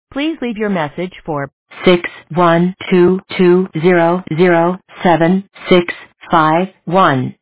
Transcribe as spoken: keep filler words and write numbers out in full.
Please leave your message for six one two two zero zero seven six five one.